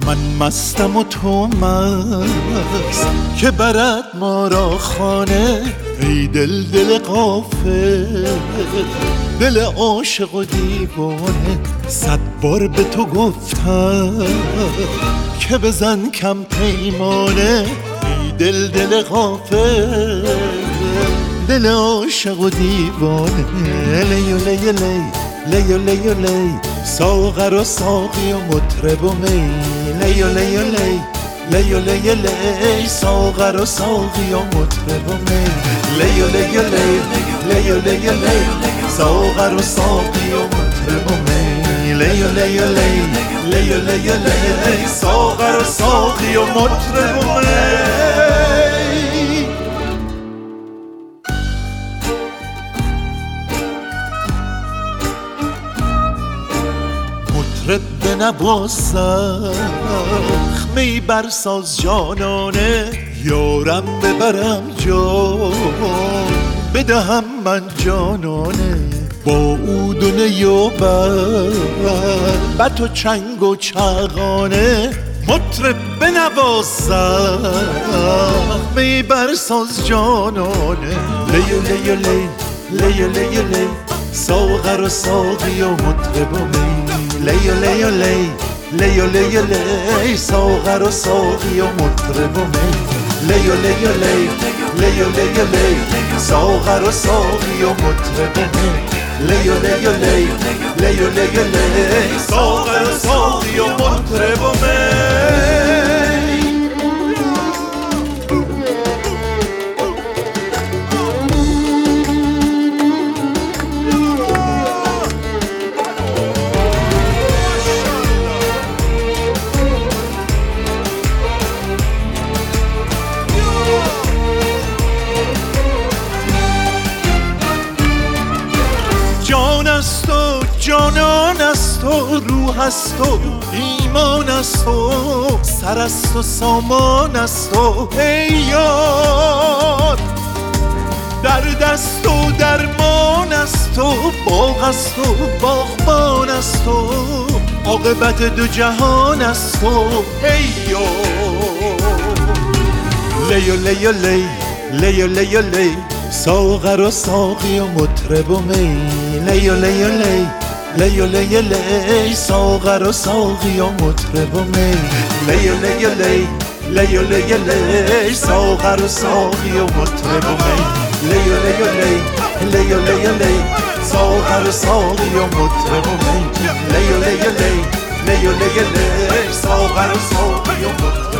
من مستم و تو مست که برد ما را خانه. ای دل دل غافل، دل عاشق و دیوانه. 100 بار به تو گفتم که بزن کم پیمانه. ای دل دل غافل، دل عاشق و دیوانه. لیو لیو لی لیو لیو لی، ساغر و ساقی و مطرب و می. لیو لیو لی لیو لیو لی، ساغر و ساقی و مطرب و می. لیو لیو لی لیو لیو لی، ساغر و ساقی و مطرب و می. لیو لیو لی لیو لیو لی، ساغر و ساقی و مطرب و می. مطرب بنواز می برساز جانانه. یارم ببرم جان بدهم من جانانه. با عود و نی و بربط و چنگ و چغانه. مطرب بنواز می برساز جانانه. لیو لیو لی لیو لیو لی، ساغر و ساقی و مطرب و می. لیو لیو لی لیو لیو لی، ساغر و ساقی و مطرب و می. لیو لیو لی لیو لیو لی، ساغر و ساقی و مطرب و می. لیو لیو لی لیو لیو لی، ساغر و ساقی و مطرب و می. جانان است و روح است و ایمان است و سر است و سامان است و ای یار. درد است و درمان است و باغ است و باغبان است و عاقبت دو جهان است و ای یار. لیو لیو لی لیو لیو لی، ساغر و ساقی و مطرب و می. لیو لیو لی لیو لیو لی، ساغر و ساقی و مطرب و می. لیو لیو لی لیو لیو لی، ساغر و ساقی و مطرب و می. لیو لیو لی لیو لیو لی، ساغر و ساقی و مطرب و می. لیو لیو لی لیو لیو لی، ساغر و ساقی و مطرب